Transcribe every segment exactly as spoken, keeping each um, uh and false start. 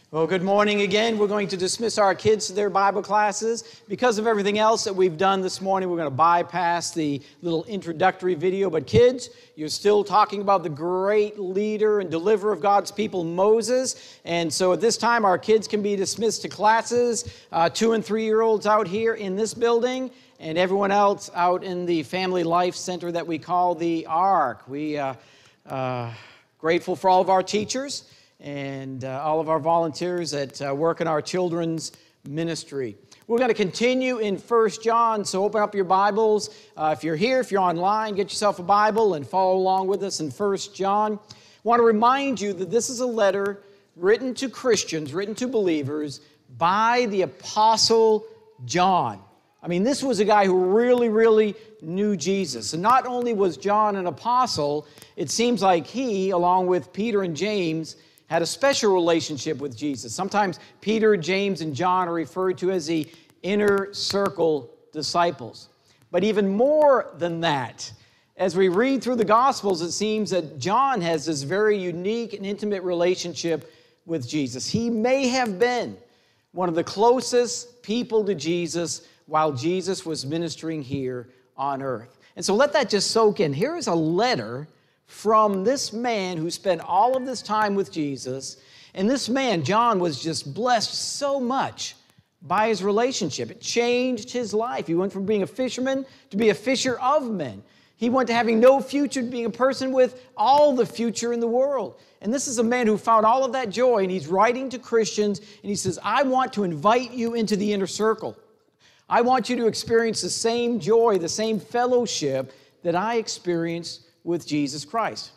Well, good morning again. We're going to dismiss our kids to their Bible classes. Because of everything else that we've done this morning, we're going to bypass the little introductory video. But kids, you're still talking about the great leader and deliverer of God's people, Moses. And so at this time, our kids can be dismissed to classes. Uh, two and three-year-olds out here in this building, and everyone else out in the Family Life Center that we call the Ark. We are uh, uh, grateful for all of our teachers and uh, all of our volunteers that uh, work in our children's ministry. We're going to continue in First John, so open up your Bibles. Uh, if you're here, if you're online, get yourself a Bible and follow along with us in First John. I want to remind you that this is a letter written to Christians, written to believers, by the Apostle John. I mean, this was a guy who really, really knew Jesus. And not only was John an apostle, it seems like he, along with Peter and James, had a special relationship with Jesus. Sometimes Peter, James, and John are referred to as the inner circle disciples. But even more than that, as we read through the Gospels, it seems that John has this very unique and intimate relationship with Jesus. He may have been one of the closest people to Jesus while Jesus was ministering here on earth. And so let that just soak in. Here is a letter from this man who spent all of this time with Jesus. And this man, John, was just blessed so much by his relationship. It changed his life. He went from being a fisherman to be a fisher of men. He went to having no future to being a person with all the future in the world. And this is a man who found all of that joy, and he's writing to Christians, and he says, I want to invite you into the inner circle. I want you to experience the same joy, the same fellowship that I experienced with Jesus Christ.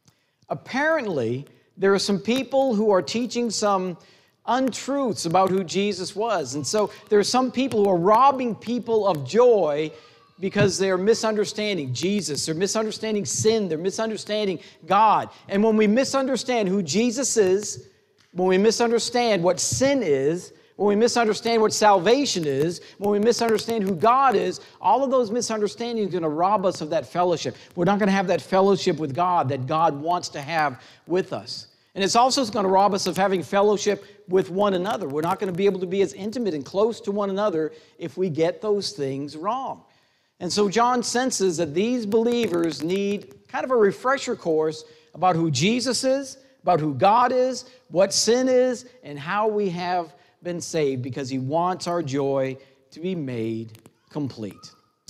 Apparently, there are some people who are teaching some untruths about who Jesus was. And so there are some people who are robbing people of joy because they're misunderstanding Jesus, they're misunderstanding sin, they're misunderstanding God. And when we misunderstand who Jesus is, when we misunderstand what sin is, when we misunderstand what salvation is, when we misunderstand who God is, all of those misunderstandings are going to rob us of that fellowship. We're not going to have that fellowship with God that God wants to have with us. And it's also going to rob us of having fellowship with one another. We're not going to be able to be as intimate and close to one another if we get those things wrong. And so John senses that these believers need kind of a refresher course about who Jesus is, about who God is, what sin is, and how we have been saved, because he wants our joy to be made complete.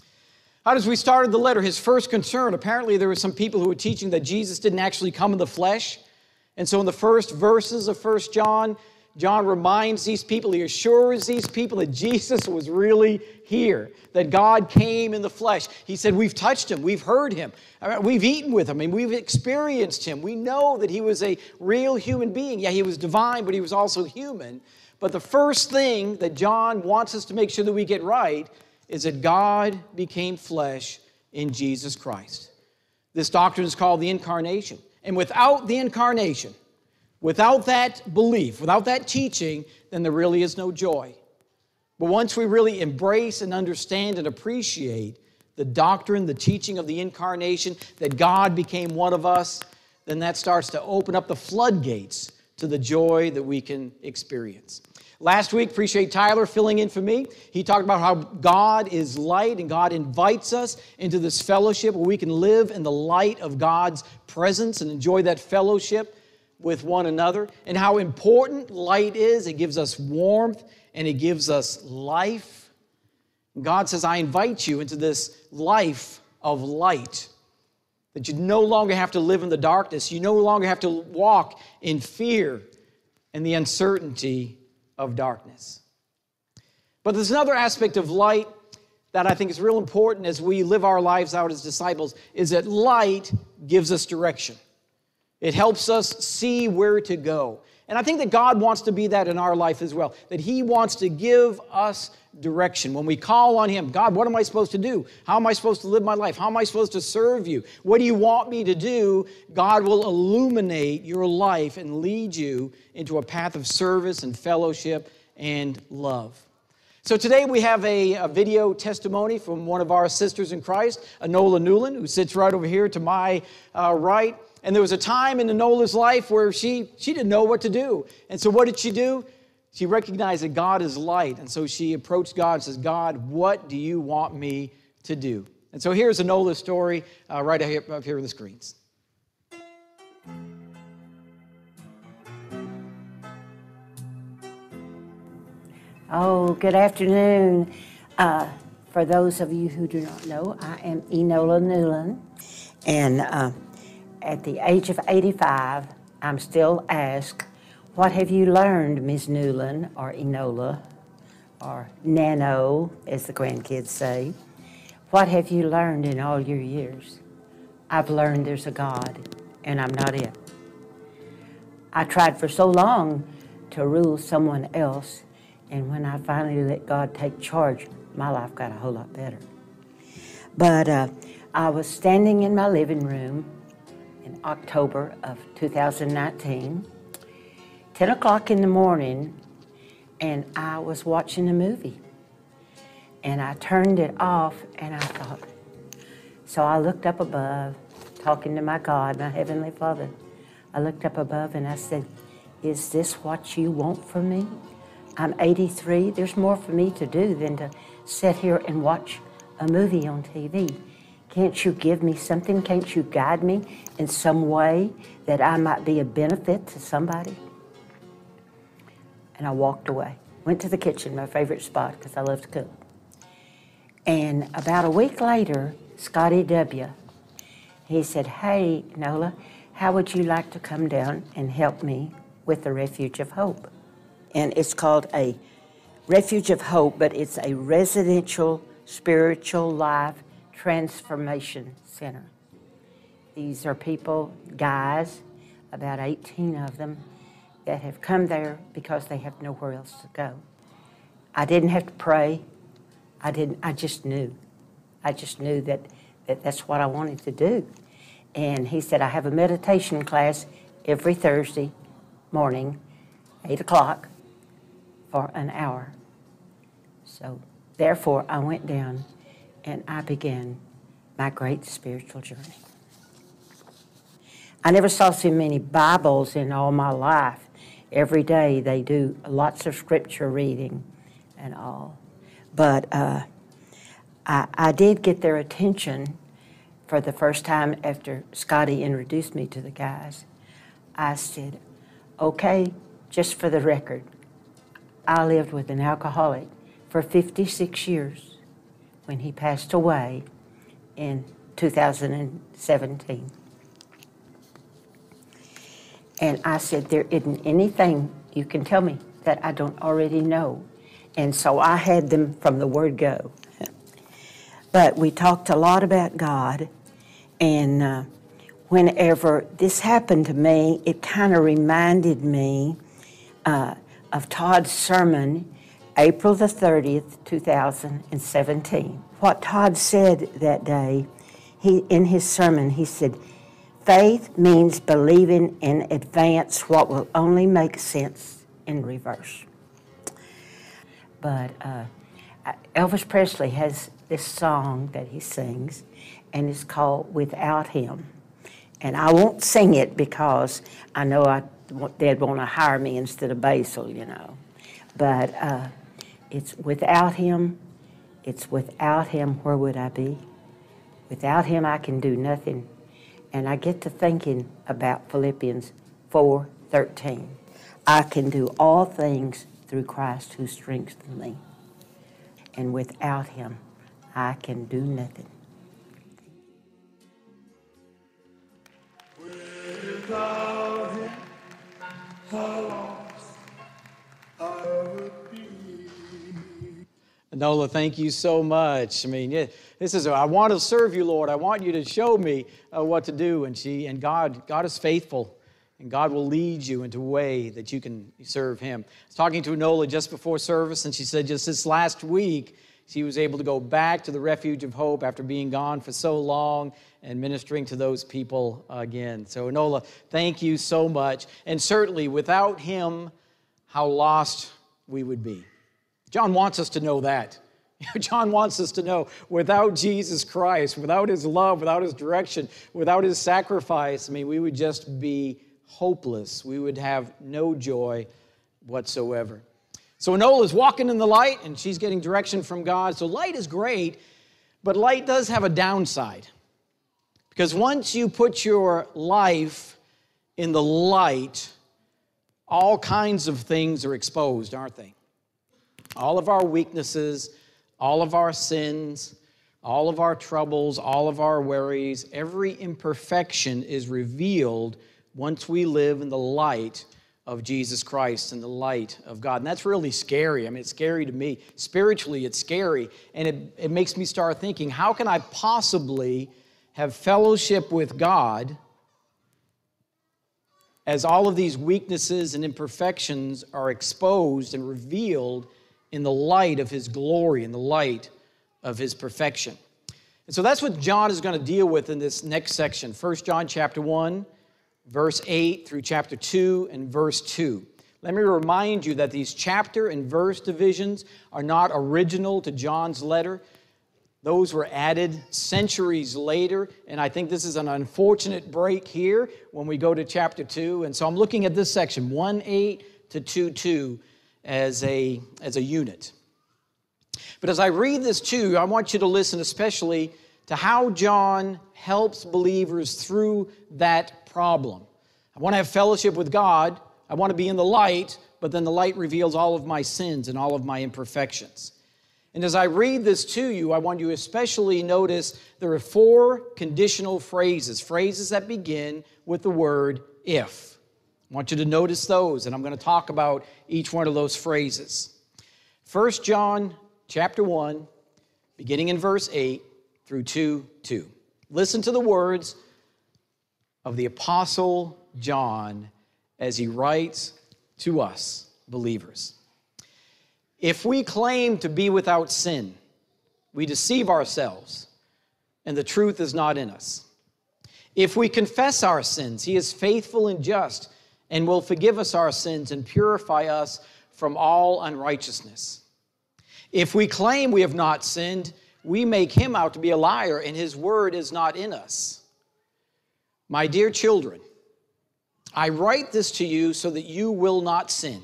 How does we started the letter? His first concern, apparently there were some people who were teaching that Jesus didn't actually come in the flesh. And so in the first verses of First John, John reminds these people, he assures these people that Jesus was really here, that God came in the flesh. He said, we've touched him, we've heard him, we've eaten with him, and we've experienced him. We know that he was a real human being. Yeah, he was divine, but he was also human. But the first thing that John wants us to make sure that we get right is that God became flesh in Jesus Christ. This doctrine is called the incarnation. And without the incarnation, without that belief, without that teaching, then there really is no joy. But once we really embrace and understand and appreciate the doctrine, the teaching of the incarnation, that God became one of us, then that starts to open up the floodgates to the joy that we can experience. Last week, appreciate Tyler filling in for me. He talked about how God is light and God invites us into this fellowship where we can live in the light of God's presence and enjoy that fellowship with one another, and how important light is. It gives us warmth and it gives us life. God says, I invite you into this life of light, that you no longer have to live in the darkness. You no longer have to walk in fear and the uncertainty of darkness. But there's another aspect of light that I think is real important as we live our lives out as disciples, is that light gives us direction. It helps us see where to go. And I think that God wants to be that in our life as well, that he wants to give us direction. When we call on him, God, what am I supposed to do? How am I supposed to live my life? How am I supposed to serve you? What do you want me to do? God will illuminate your life and lead you into a path of service and fellowship and love. So today we have a, a video testimony from one of our sisters in Christ, Anola Newland, who sits right over here to my uh, right. And there was a time in Enola's life where she, she didn't know what to do. And so what did she do? She recognized that God is light. And so she approached God and says, God, what do you want me to do? And so here's Enola's story uh, right up here, up here on the screens. Oh, good afternoon. Uh, for those of you who do not know, I am Enola Newland. And uh, at the age of eighty-five, I'm still asked, what have you learned, Miz Newland, or Enola, or Nano, as the grandkids say? What have you learned in all your years? I've learned there's a God, and I'm not it. I tried for so long to rule someone else, and when I finally let God take charge, my life got a whole lot better. But uh, I was standing in my living room in October of two thousand nineteen, ten o'clock in the morning, and I was watching a movie. And I turned it off, and I thought, so I looked up above, talking to my God, my Heavenly Father. I looked up above, and I said, is this what you want from me? I'm eighty-three. There's more for me to do than to sit here and watch a movie on T V. Can't you give me something? Can't you guide me in some way that I might be a benefit to somebody? And I walked away. Went to the kitchen, my favorite spot, because I love to cook. And about a week later, Scotty W., he said, hey, Nola, how would you like to come down and help me with the Refuge of Hope? And it's called a Refuge of Hope, but it's a residential spiritual life transformation center. These are people, guys, about eighteen of them, that have come there because they have nowhere else to go. I didn't have to pray. I didn't. I just knew. I just knew that, that that's what I wanted to do. And he said, I have a meditation class every Thursday morning, eight o'clock, for an hour. So therefore, I went down and I began my great spiritual journey. I never saw so many Bibles in all my life. Every day they do lots of scripture reading and all. But uh, I, I did get their attention for the first time after Scotty introduced me to the guys. I said, okay, just for the record, I lived with an alcoholic for fifty-six years when he passed away in two thousand seventeen. And I said, there isn't anything you can tell me that I don't already know. And so I had them from the word go. But we talked a lot about God, and uh, whenever this happened to me, it kind of reminded me uh, of Todd's sermon, April the thirtieth, two thousand seventeen. What Todd said that day, he in his sermon, he said, faith means believing in advance what will only make sense in reverse. But uh, Elvis Presley has this song that he sings, and it's called Without Him. And I won't sing it because I know I, they'd want to hire me instead of Basil, you know. But uh, it's without Him, it's without Him, where would I be? Without Him, I can do nothing. And I get to thinking about Philippians four thirteen. I can do all things through Christ who strengthens me. And without Him, I can do nothing. Without Him, how lost I would be. Nola, thank you so much. I mean, yeah, this is, I want to serve you, Lord. I want you to show me uh, what to do. And she, and God, God is faithful, and God will lead you into a way that you can serve Him. I was talking to Nola just before service, and she said just this last week, she was able to go back to the Refuge of Hope after being gone for so long and ministering to those people again. So, Nola, thank you so much. And certainly, without Him, how lost we would be. John wants us to know that. John wants us to know, without Jesus Christ, without his love, without his direction, without his sacrifice, I mean, we would just be hopeless. We would have no joy whatsoever. So Enola's walking in the light, and she's getting direction from God. So light is great, but light does have a downside. Because once you put your life in the light, all kinds of things are exposed, aren't they? All of our weaknesses, all of our sins, all of our troubles, all of our worries, every imperfection is revealed once we live in the light of Jesus Christ and the light of God. And that's really scary. I mean, it's scary to me. Spiritually, it's scary. And it, it makes me start thinking, how can I possibly have fellowship with God as all of these weaknesses and imperfections are exposed and revealed in the light of his glory, in the light of his perfection? And so that's what John is going to deal with in this next section. First John chapter one, verse eight through chapter two and verse two. Let me remind you that these chapter and verse divisions are not original to John's letter. Those were added centuries later, and I think this is an unfortunate break here when we go to chapter two. And so I'm looking at this section, one eight to two two, as a, as a unit. But as I read this too, I want you to listen especially to how John helps believers through that problem. I want to have fellowship with God. I want to be in the light, but then the light reveals all of my sins and all of my imperfections. And as I read this to you, I want you to especially notice there are four conditional phrases, phrases that begin with the word if. I want you to notice those, and I'm going to talk about each one of those phrases. First John chapter one, beginning in verse eight through two two. Listen to the words of the Apostle John as he writes to us, believers. If we claim to be without sin, we deceive ourselves, and the truth is not in us. If we confess our sins, he is faithful and just, and will forgive us our sins and purify us from all unrighteousness. If we claim we have not sinned, we make him out to be a liar, and his word is not in us. My dear children, I write this to you so that you will not sin.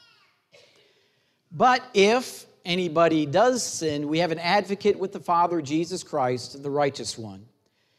But if anybody does sin, we have an advocate with the Father, Jesus Christ, the righteous one.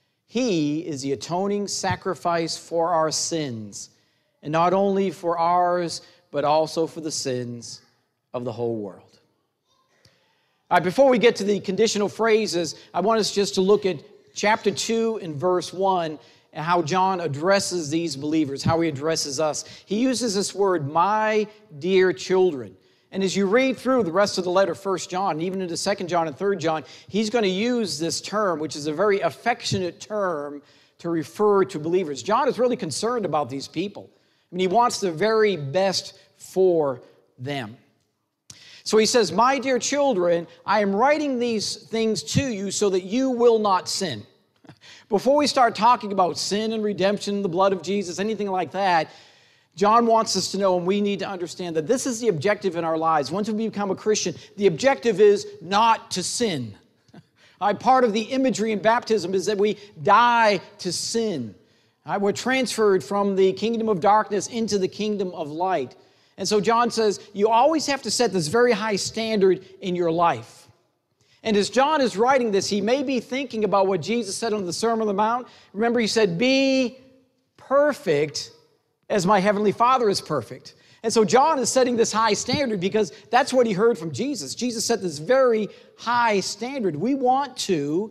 He is the atoning sacrifice for our sins, and not only for ours, but also for the sins of the whole world. All right, before we get to the conditional phrases, I want us just to look at chapter two and verse one and how John addresses these believers, how he addresses us. He uses this word, my dear children. And as you read through the rest of the letter, First John, and even into Second John and Third John, he's going to use this term, which is a very affectionate term to refer to believers. John is really concerned about these people. I mean, he wants the very best for them. So he says, my dear children, I am writing these things to you so that you will not sin. Before we start talking about sin and redemption, the blood of Jesus, anything like that, John wants us to know, and we need to understand that this is the objective in our lives. Once we become a Christian, the objective is not to sin. Right, part of the imagery in baptism is that we die to sin. Right, we're transferred from the kingdom of darkness into the kingdom of light. And so John says, you always have to set this very high standard in your life. And as John is writing this, he may be thinking about what Jesus said on the Sermon on the Mount. Remember, he said, be perfect as my heavenly Father is perfect. And so John is setting this high standard because that's what he heard from Jesus. Jesus set this very high standard. We want to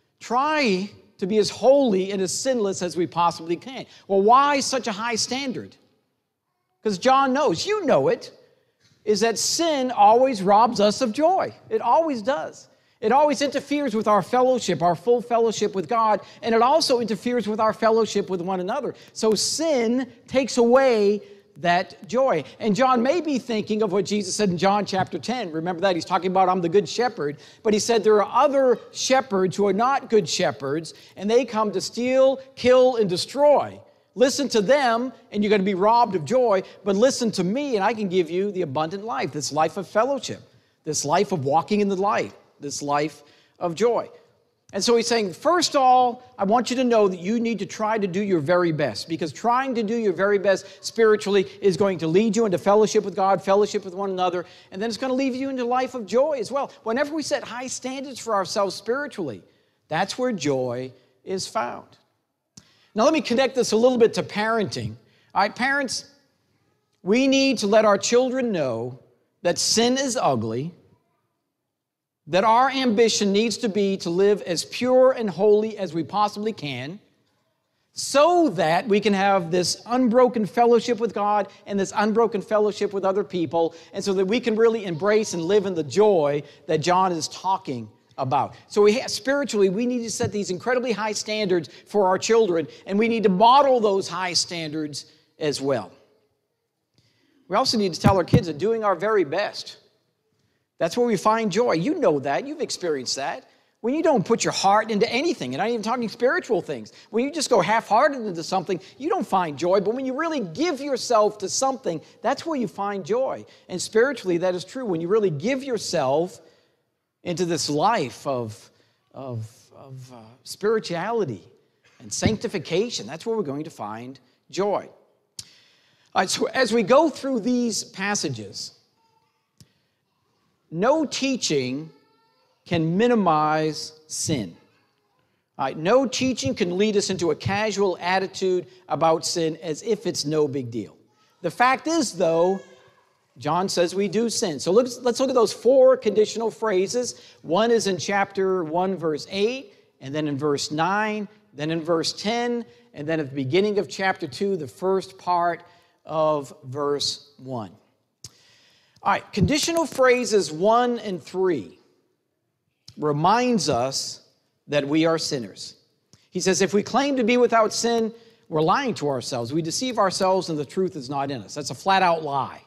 try to be as holy and as sinless as we possibly can. Well, why such a high standard? Because John knows, you know it, is that sin always robs us of joy. It always does. It always interferes with our fellowship, our full fellowship with God, and it also interferes with our fellowship with one another. So sin takes away that joy. And John may be thinking of what Jesus said in John chapter ten. Remember that? He's talking about, I'm the good shepherd. But he said there are other shepherds who are not good shepherds, and they come to steal, kill, and destroy. Listen to them, and you're going to be robbed of joy. But listen to me, and I can give you the abundant life, this life of fellowship, this life of walking in the light. this life of joy. And so he's saying, first of all, I want you to know that you need to try to do your very best, because trying to do your very best spiritually is going to lead you into fellowship with God, fellowship with one another, and then it's going to lead you into a life of joy as well. Whenever we set high standards for ourselves spiritually, that's where joy is found. Now let me connect this a little bit to parenting. All right, parents, we need to let our children know that sin is ugly, that our ambition needs to be to live as pure and holy as we possibly can, so that we can have this unbroken fellowship with God and this unbroken fellowship with other people, and so that we can really embrace and live in the joy that John is talking about. So we have, spiritually, we need to set these incredibly high standards for our children, and we need to model those high standards as well. We also need to tell our kids that doing our very best, that's where we find joy. You know that. You've experienced that. When you don't put your heart into anything, and I'm not even talking spiritual things, when you just go half-hearted into something, you don't find joy. But when you really give yourself to something, that's where you find joy. And spiritually, that is true. When you really give yourself into this life of, of, of uh, spirituality and sanctification, that's where we're going to find joy. All right, so as we go through these passages, no teaching can minimize sin. All right, no teaching can lead us into a casual attitude about sin as if it's no big deal. The fact is, though, John says we do sin. So let's, let's look at those four conditional phrases. One is in chapter one, verse eight, and then in verse nine, then in verse ten, and then at the beginning of chapter two, the first part of verse one. All right, conditional phrases one and three reminds us that we are sinners. He says, if we claim to be without sin, we're lying to ourselves. We deceive ourselves and the truth is not in us. That's a flat-out lie.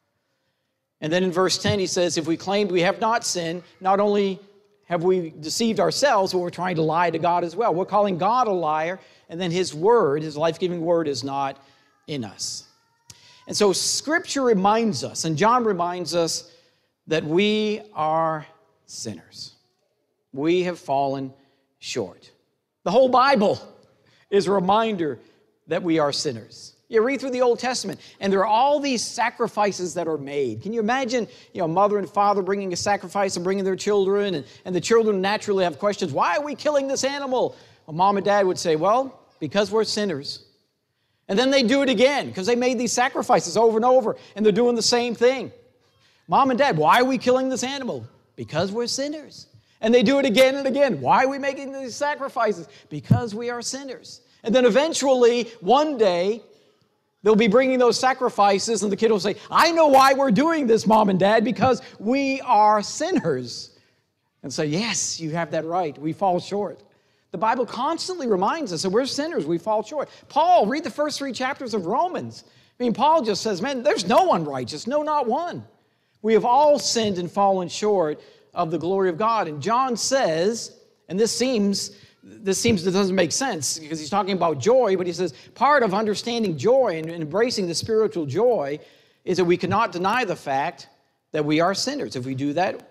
And then in verse ten, he says, if we claim we have not sinned, not only have we deceived ourselves, but we're trying to lie to God as well. We're calling God a liar, and then his word, his life-giving word, is not in us. And so Scripture reminds us, and John reminds us, that we are sinners. We have fallen short. The whole Bible is a reminder that we are sinners. You read through the Old Testament, and there are all these sacrifices that are made. Can you imagine, you know, mother and father bringing a sacrifice and bringing their children, and, and the children naturally have questions. Why are we killing this animal? Well, mom and dad would say, well, because we're sinners. And then they do it again because they made these sacrifices over and over, and they're doing the same thing. Mom and dad, why are we killing this animal? Because we're sinners. And they do it again and again. Why are we making these sacrifices? Because we are sinners. And then eventually, one day, they'll be bringing those sacrifices, and the kid will say, I know why we're doing this, mom and dad, because we are sinners. And say, yes, you have that right. We fall short. The Bible constantly reminds us that we're sinners. We fall short. Paul, read the first three chapters of Romans. I mean, Paul just says, man, there's no one righteous. No, not one. We have all sinned and fallen short of the glory of God. And John says, and this seems, this seems, it doesn't make sense because he's talking about joy, but he says, part of understanding joy and embracing the spiritual joy is that we cannot deny the fact that we are sinners. If we do that,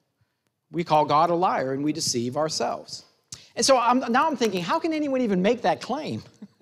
we call God a liar and we deceive ourselves. And so I'm, now I'm thinking, how can anyone even make that claim?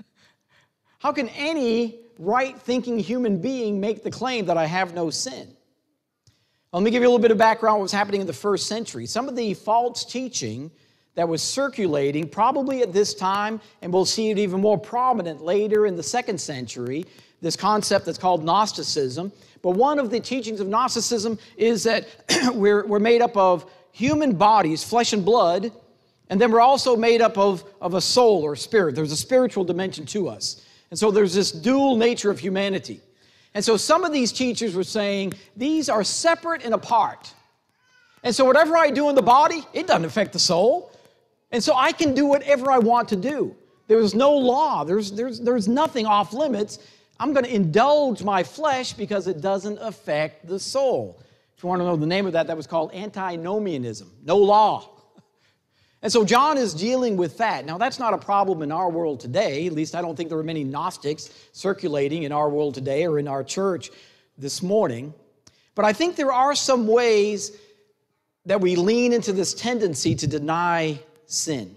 How can any right-thinking human being make the claim that I have no sin? Well, let me give you a little bit of background on what was happening in the first century. Some of the false teaching that was circulating probably at this time, and we'll see it even more prominent later in the second century, this concept that's called Gnosticism. But one of the teachings of Gnosticism is that we're, we're made up of human bodies, flesh and blood, and then we're also made up of, of a soul or spirit. There's a spiritual dimension to us. And so there's this dual nature of humanity. And so some of these teachers were saying, these are separate and apart. And so whatever I do in the body, it doesn't affect the soul. And so I can do whatever I want to do. There's no law. There's, there's, there's nothing off limits. I'm going to indulge my flesh because it doesn't affect the soul. If you want to know the name of that, that was called antinomianism. No law. And so John is dealing with that. Now, that's not a problem in our world today. At least I don't think there are many Gnostics circulating in our world today or in our church this morning. But I think there are some ways that we lean into this tendency to deny sin.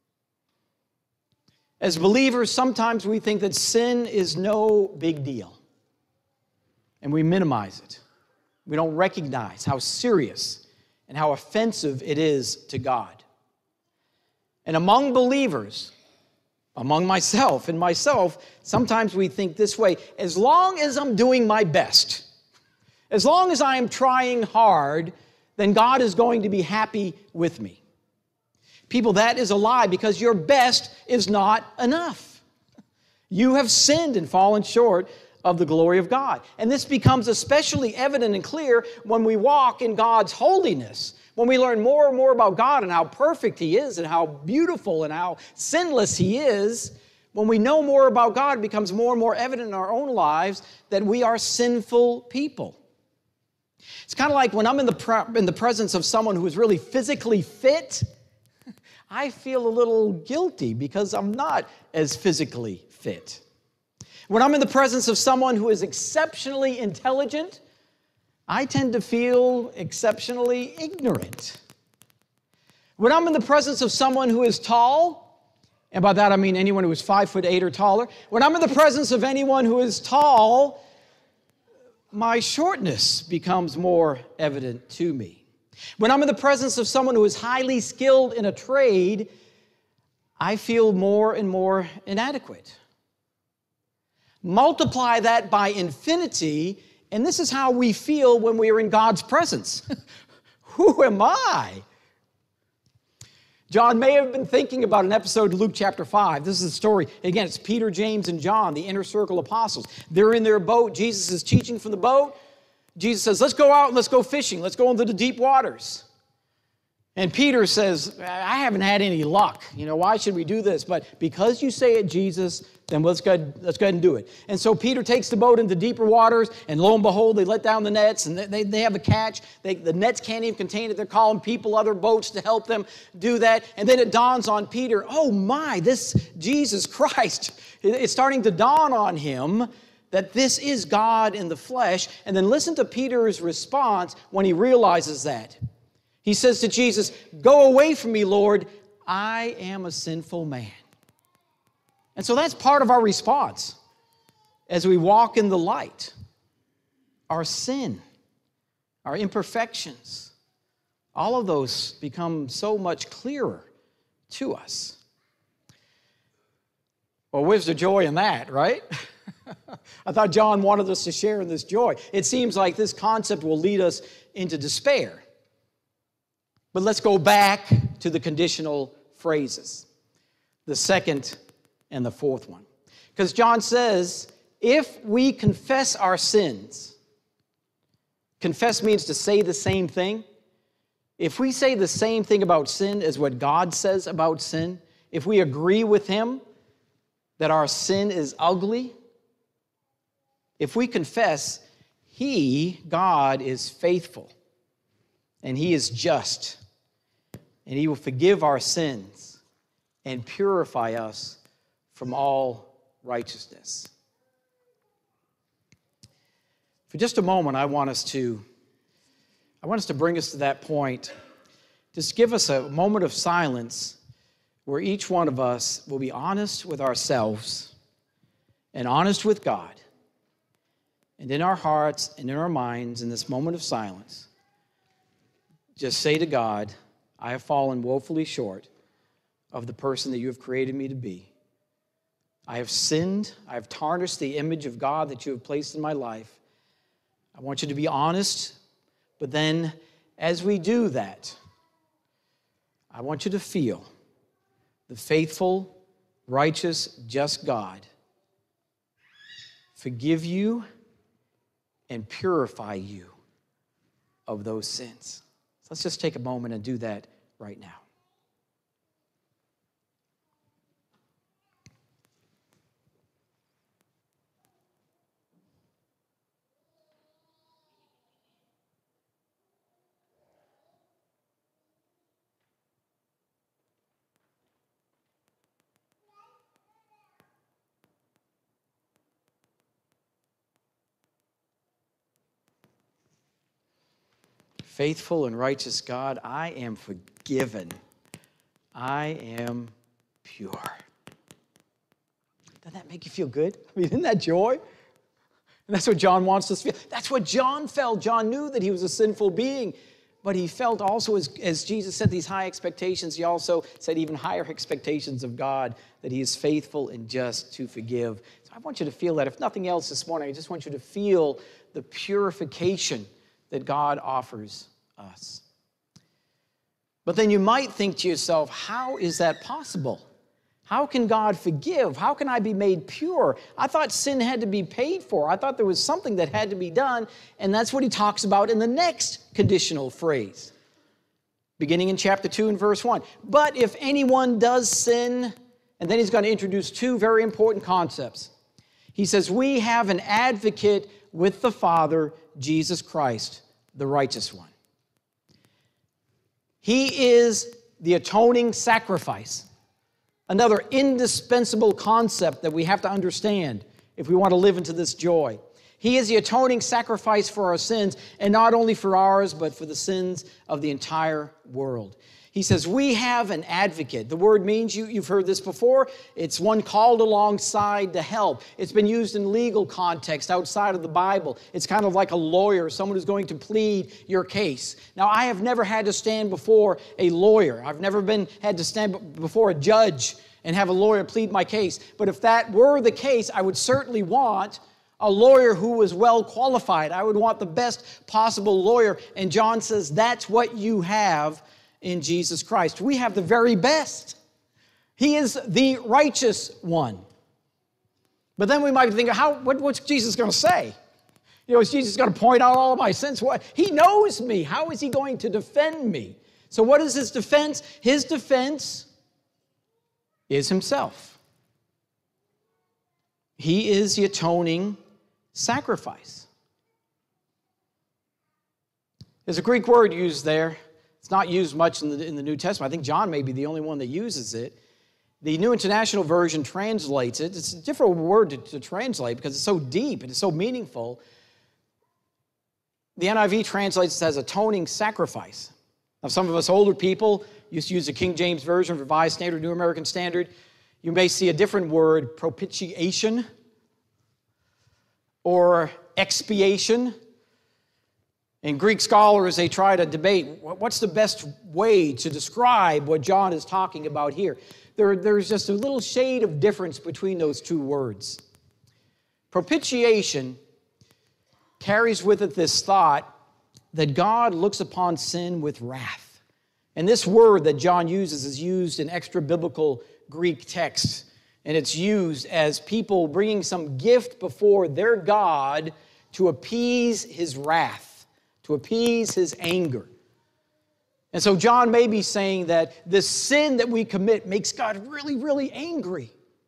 As believers, sometimes we think that sin is no big deal, and we minimize it. We don't recognize how serious and how offensive it is to God. And among believers, among myself and myself, sometimes we think this way: as long as I'm doing my best, as long as I am trying hard, then God is going to be happy with me. People, that is a lie, because your best is not enough. You have sinned and fallen short of the glory of God. And this becomes especially evident and clear when we walk in God's holiness, when we learn more and more about God and how perfect He is and how beautiful and how sinless He is. When we know more about God, it becomes more and more evident in our own lives that we are sinful people. It's kind of like when I'm in the, pre- in the presence of someone who is really physically fit, I feel a little guilty because I'm not as physically fit. When I'm in the presence of someone who is exceptionally intelligent, I tend to feel exceptionally ignorant. When I'm in the presence of someone who is tall, and by that I mean anyone who is five foot eight or taller, when I'm in the presence of anyone who is tall, my shortness becomes more evident to me. When I'm in the presence of someone who is highly skilled in a trade, I feel more and more inadequate. Multiply that by infinity, and this is how we feel when we are in God's presence. Who am I? John may have been thinking about an episode of Luke chapter five. This is the story. Again, it's Peter, James, and John, the inner circle apostles. They're in their boat. Jesus is teaching from the boat. Jesus says, let's go out and let's go fishing. Let's go into the deep waters. And Peter says, I haven't had any luck. You know, why should we do this? But because you say it, Jesus, then let's go ahead, let's go ahead and do it. And so Peter takes the boat into deeper waters, and lo and behold, they let down the nets, and they, they have a catch. They, the nets can't even contain it. They're calling people, other boats to help them do that. And then it dawns on Peter, oh my, this Jesus Christ. It's starting to dawn on him that this is God in the flesh. And then listen to Peter's response when he realizes that. He says to Jesus, go away from me, Lord, I am a sinful man. And so that's part of our response as we walk in the light. Our sin, our imperfections, all of those become so much clearer to us. Well, where's the joy in that, right? I thought John wanted us to share in this joy. It seems like this concept will lead us into despair. But let's go back to the conditional phrases, the second and the fourth one. Because John says, if we confess our sins, confess means to say the same thing. If we say the same thing about sin as what God says about sin, if we agree with Him that our sin is ugly, if we confess, He, God, is faithful and He is just, and He will forgive our sins and purify us from all righteousness. For just a moment, I want us to, I want us to bring us to that point. Just give us a moment of silence where each one of us will be honest with ourselves and honest with God. And in our hearts and in our minds, in this moment of silence, just say to God, I have fallen woefully short of the person that you have created me to be. I have sinned. I have tarnished the image of God that you have placed in my life. I want you to be honest, but then as we do that, I want you to feel the faithful, righteous, just God forgive you and purify you of those sins. So let's just take a moment and do that right now. Faithful and righteous God, I am forgiven. I am pure. Doesn't that make you feel good? I mean, isn't that joy? And that's what John wants us to feel. That's what John felt. John knew that he was a sinful being, but he felt also, as, as Jesus set these high expectations, he also set even higher expectations of God, that he is faithful and just to forgive. So I want you to feel that. If nothing else this morning, I just want you to feel the purification that God offers us. But then you might think to yourself, how is that possible? How can God forgive? How can I be made pure? I thought sin had to be paid for. I thought there was something that had to be done, and that's what he talks about in the next conditional phrase, beginning in chapter two and verse one. But if anyone does sin, and then he's going to introduce two very important concepts. He says, we have an advocate with the Father, Jesus Christ, the righteous one. He is the atoning sacrifice. Another indispensable concept that we have to understand if we want to live into this joy. He is the atoning sacrifice for our sins, and not only for ours, but for the sins of the entire world. He says, we have an advocate. The word means, you, you've heard this before, it's one called alongside to help. It's been used in legal context outside of the Bible. It's kind of like a lawyer, someone who's going to plead your case. Now, I have never had to stand before a lawyer. I've never been had to stand before a judge and have a lawyer plead my case. But if that were the case, I would certainly want a lawyer who was well qualified. I would want the best possible lawyer. And John says that's what you have in Jesus Christ. We have the very best. He is the righteous one. But then we might think, how, what, what's Jesus going to say? You know, is Jesus going to point out all of my sins? What? He knows me. How is he going to defend me? So what is his defense? His defense is himself. He is the atoning sacrifice. There's a Greek word used there. It's not used much in the, in the New Testament. I think John may be the only one that uses it. The New International Version translates it. It's a different word to, to translate because it's so deep and it's so meaningful. The N I V translates it as atoning sacrifice. Now, some of us older people used to use the King James Version, Revised Standard, New American Standard. You may see a different word, propitiation or expiation. And Greek scholars, they try to debate what's the best way to describe what John is talking about here. There, there's just a little shade of difference between those two words. Propitiation carries with it this thought that God looks upon sin with wrath. And this word that John uses is used in extra-biblical Greek texts. And it's used as people bringing some gift before their God to appease his wrath, to appease his anger. And so John may be saying that this sin that we commit makes God really, really angry.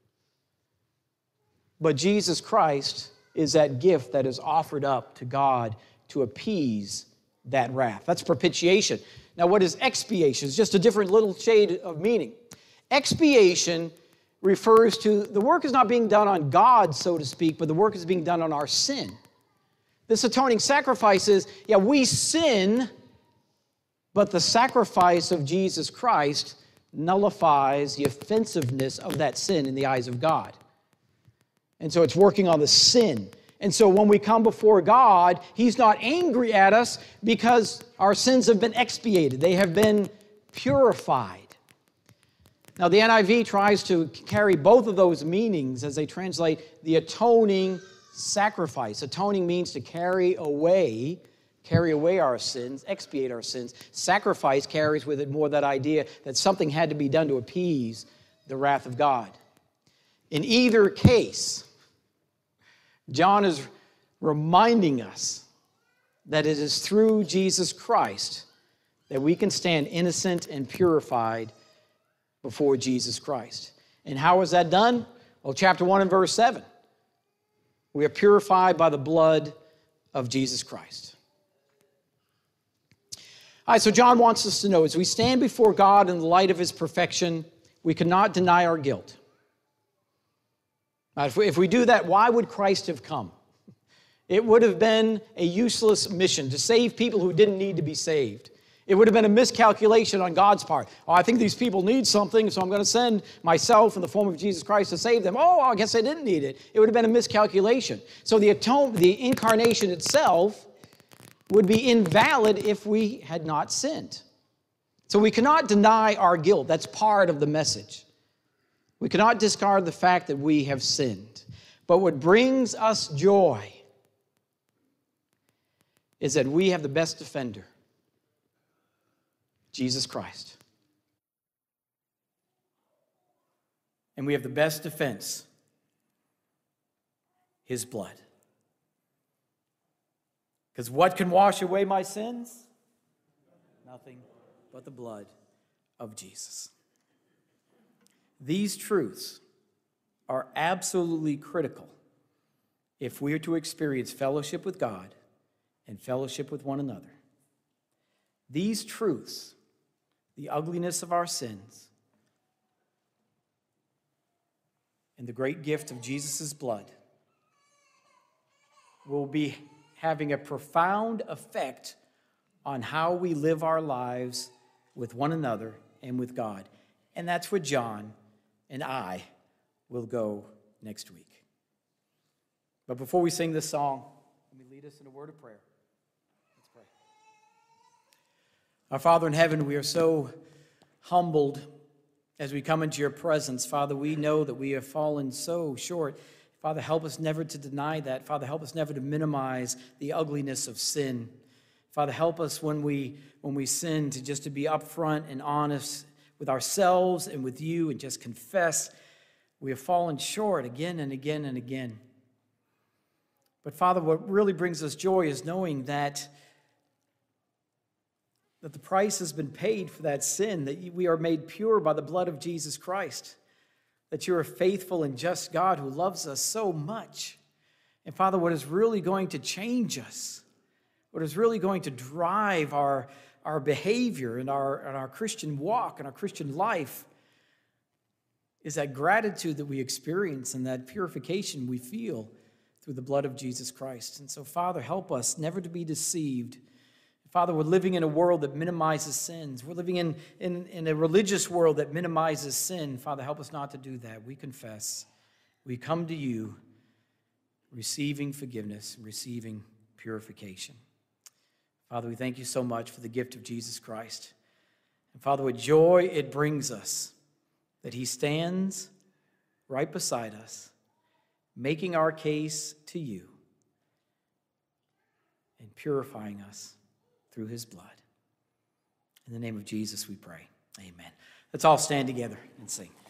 But Jesus Christ is that gift that is offered up to God to appease that wrath. That's propitiation. Now, what is expiation? It's just a different little shade of meaning. Expiation refers to the work is not being done on God, so to speak, but the work is being done on our sin. This atoning sacrifice is, yeah, we sin, but the sacrifice of Jesus Christ nullifies the offensiveness of that sin in the eyes of God. And so it's working on the sin. And so when we come before God, he's not angry at us because our sins have been expiated. They have been purified. Now, the N I V tries to carry both of those meanings as they translate the atoning sacrifice. Atoning means to carry away, carry away our sins, expiate our sins. Sacrifice carries with it more that idea that something had to be done to appease the wrath of God. In either case, John is reminding us that it is through Jesus Christ that we can stand innocent and purified before Jesus Christ. And how is that done? Well, chapter one and verse seven. We are purified by the blood of Jesus Christ. All right, so John wants us to know, as we stand before God in the light of his perfection, we cannot deny our guilt. Now, if we, if we do that, why would Christ have come? It would have been a useless mission to save people who didn't need to be saved. It would have been a miscalculation on God's part. Oh, I think these people need something, so I'm going to send myself in the form of Jesus Christ to save them. Oh, I guess they didn't need it. It would have been a miscalculation. So the atonement, the incarnation itself would be invalid if we had not sinned. So we cannot deny our guilt. That's part of the message. We cannot discard the fact that we have sinned. But what brings us joy is that we have the best defender, Jesus Christ. And we have the best defense, his blood. Because what can wash away my sins? Nothing but the blood of Jesus. These truths are absolutely critical if we are to experience fellowship with God and fellowship with one another. These truths, the ugliness of our sins, and the great gift of Jesus' blood, will be having a profound effect on how we live our lives with one another and with God. And that's where John and I will go next week. But before we sing this song, let me lead us in a word of prayer. Let's pray. Our Father in heaven, we are so humbled as we come into your presence. Father, we know that we have fallen so short. Father, help us never to deny that. Father, help us never to minimize the ugliness of sin. Father, help us when we when we sin to just to be upfront and honest with ourselves and with you and just confess we have fallen short again and again and again. But Father, what really brings us joy is knowing that, that the price has been paid for that sin, that we are made pure by the blood of Jesus Christ, that you're a faithful and just God who loves us so much. And Father, what is really going to change us, what is really going to drive our, our behavior and our, and our Christian walk and our Christian life is that gratitude that we experience and that purification we feel through the blood of Jesus Christ. And so, Father, help us never to be deceived. Father, we're living in a world that minimizes sins. We're living in, in, in a religious world that minimizes sin. Father, help us not to do that. We confess. We come to you receiving forgiveness, receiving purification. Father, we thank you so much for the gift of Jesus Christ. And Father, what joy it brings us that he stands right beside us, making our case to you and purifying us through his blood. In the name of Jesus we pray. Amen. Let's all stand together and sing.